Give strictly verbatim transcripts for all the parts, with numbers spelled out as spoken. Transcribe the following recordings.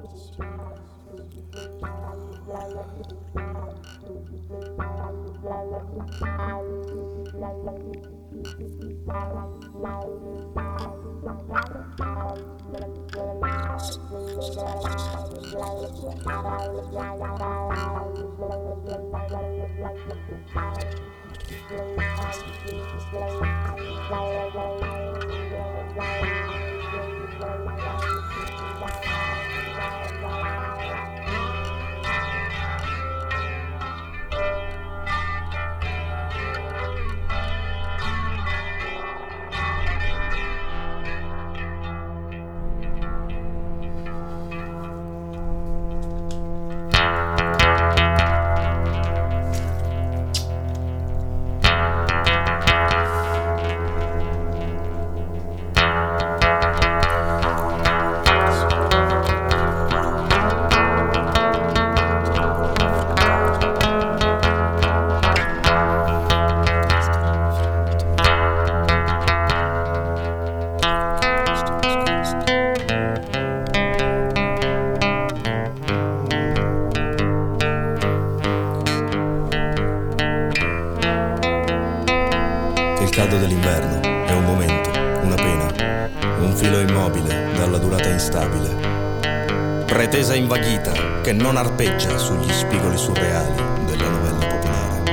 Il caldo dell'inverno è un momento, una pena, un filo immobile dalla durata instabile, pretesa invaghita che non arpeggia sugli spigoli surreali della novella popolare.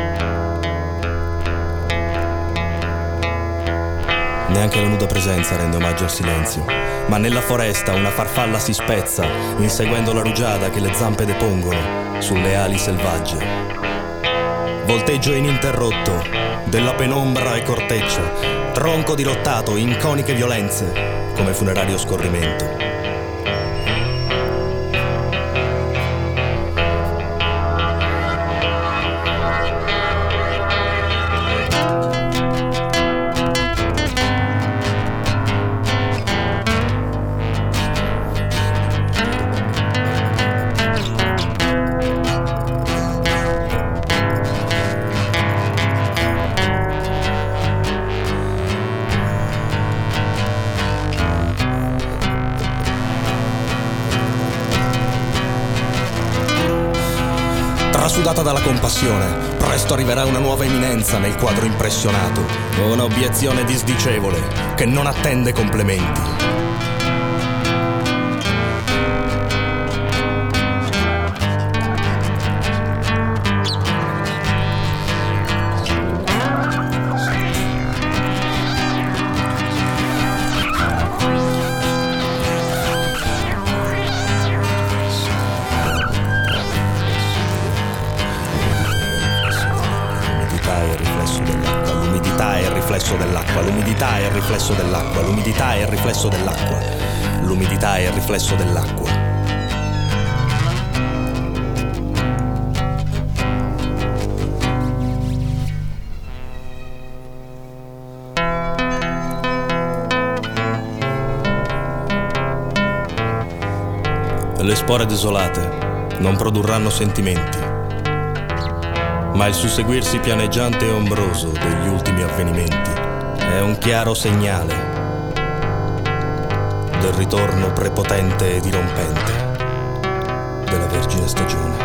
Neanche la nuda presenza rende omaggio al silenzio, ma nella foresta una farfalla si spezza, inseguendo la rugiada che le zampe depongono sulle ali selvagge. Volteggio ininterrotto della penombra e corteccia, tronco dirottato in coniche violenze, come funerario scorrimento. Trasudata dalla compassione, presto arriverà una nuova eminenza nel quadro impressionato, una obiezione disdicevole che non attende complementi. L'umidità è il riflesso dell'acqua, l'umidità è il riflesso dell'acqua, l'umidità è il riflesso dell'acqua, l'umidità è il riflesso dell'acqua. Le spore desolate non produrranno sentimenti, ma il susseguirsi pianeggiante e ombroso degli ultimi avvenimenti è un chiaro segnale del ritorno prepotente e dirompente della vergine stagione.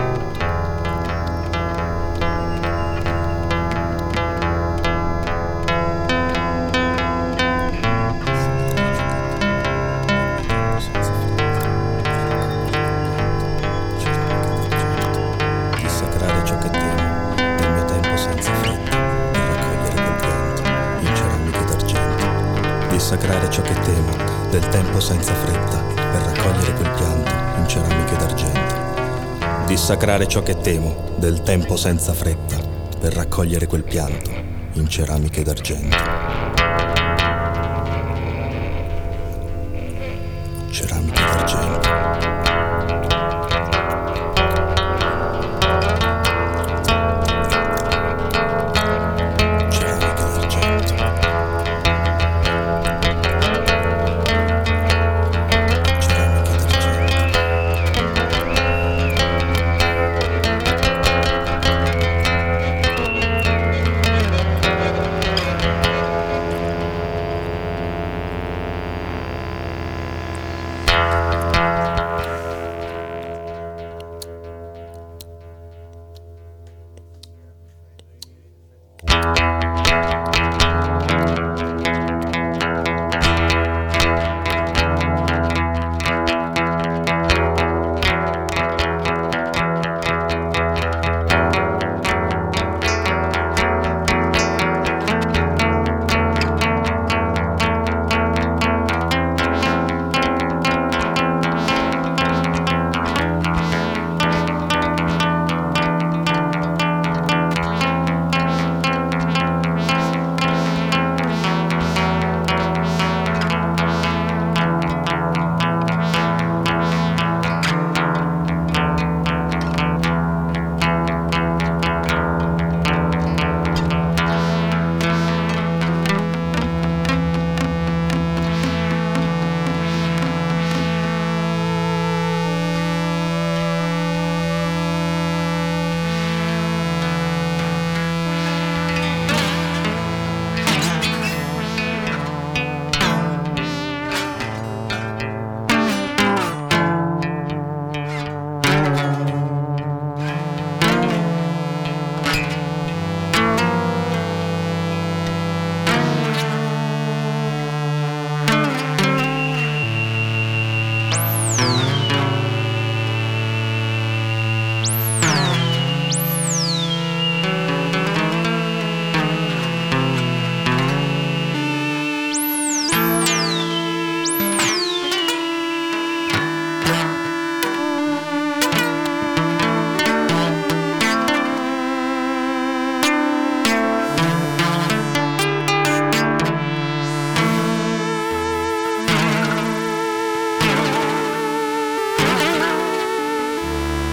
Dissacrare ciò che temo del mio tempo senza fretta e raccogliere quel pianto in ceramiche d'argento. Dissacrare ciò che temo del tempo senza fretta per raccogliere quel pianto in ceramiche d'argento. Dissacrare ciò che temo del tempo senza fretta per raccogliere quel pianto in ceramiche d'argento. Ceramiche d'argento.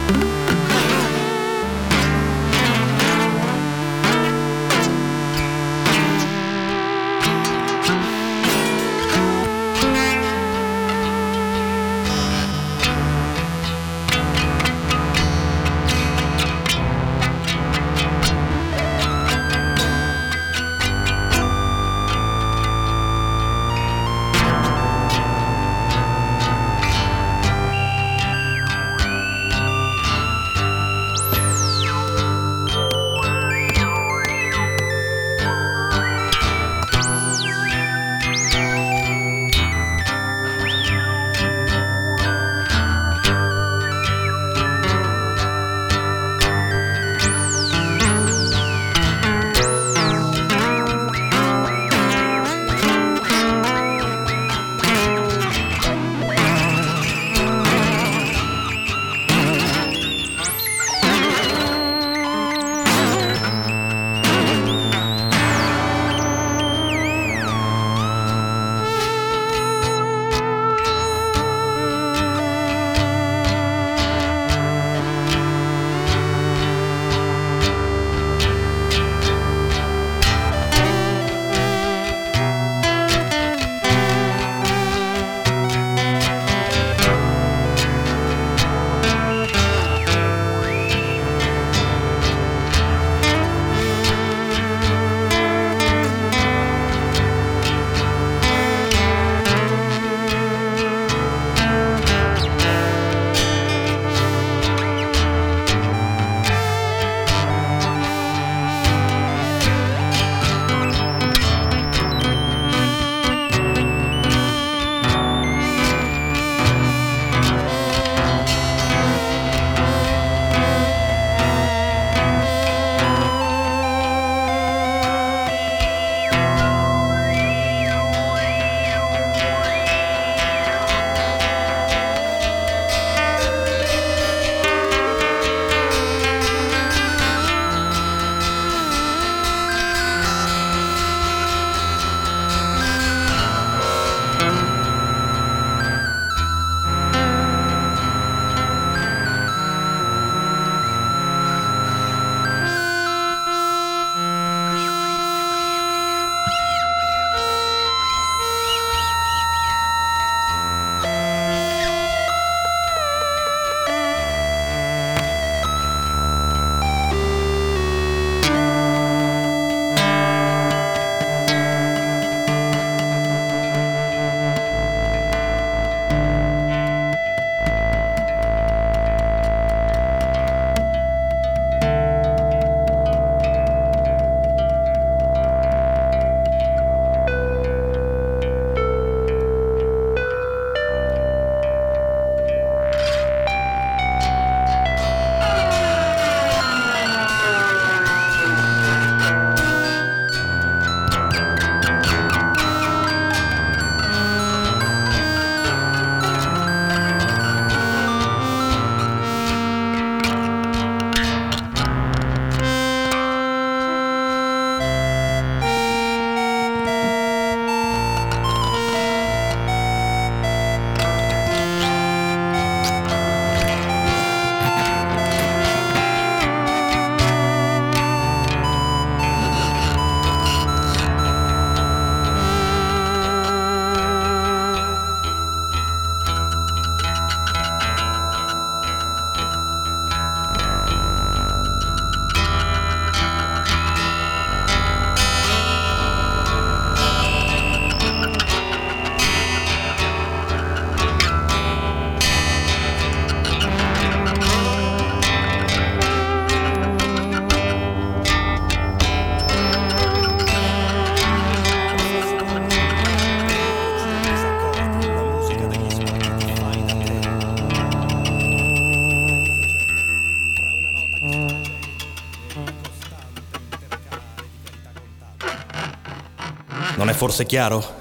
Non è forse chiaro?